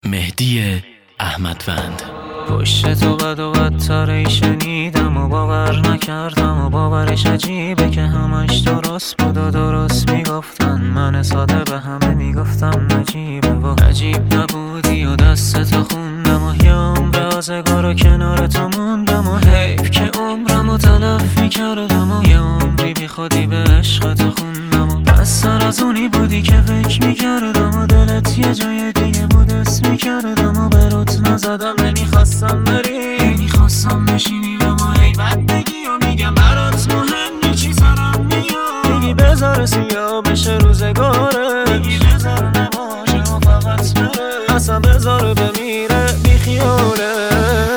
مهدی احمدوند. پشت تو بد و بدتری شنیدم و باور نکردم و باورش عجیبه که همش درست بود و درست میگفتن. من ساده به همه میگفتم نجیبه و عجیب نبودی و دستتو خوندم و یه عمر آزگار و کنار تو موندم و حیف که عمرمو تلف میکردم و یه عمری بی خودی به عشقتو خوندم و بستر از اونی بودی که فکر میکردم و دلت یه جای دیگه بود اسم میکردم و بروت نزدم. نمیخواستم بری، نمیخواستم بشینی و ما ای بد بگی و میگم برات مهم چی سرم میاد. میگی بذار سیاه بشه روزگاره، میگی بذار نباشه و فقط بره، اصلا بذار بمیره بی خیالش.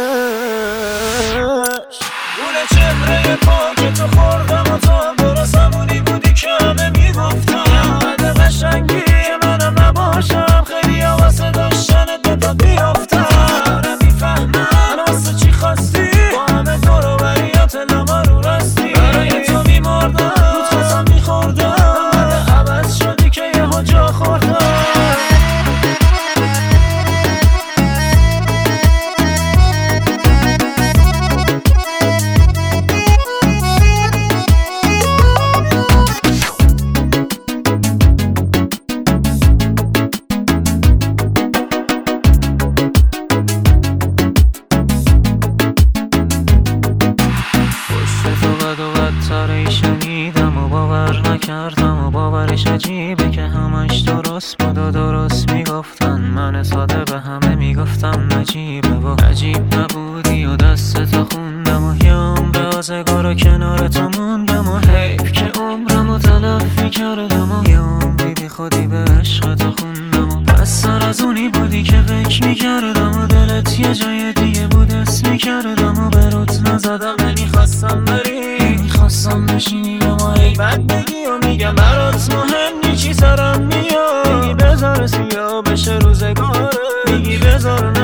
گل چهره پاک تو خوردم و تو درست همونی بودی که همه میگفتم. بده قشنگی که منم نباشم، خیلی واسه داشتنت به پا بیافتم. شنیدم و باور نکردم و باورش عجیبه که همش درست بود و درست میگفتن. من ساده به همه میگفتم نجیبه و عجیب نبودی و دستتو خوندم و یه عمر آزگار و کنار تو موندم و حیف که عمرمو تلف میکردم و یه عمری بی خودی به عشقتو خوندم و بستر از اونی بودی که فکر میکردم و دلت یه جای دیگه بود اسم میکردم و بروت نزدم. نمیخواستم بری، نمیخواستم بشینی و ما ای بد بگی و میگم برات مهم چی سرم میاد. میگی بذار سیاه بشه روزگاره، میگی بذار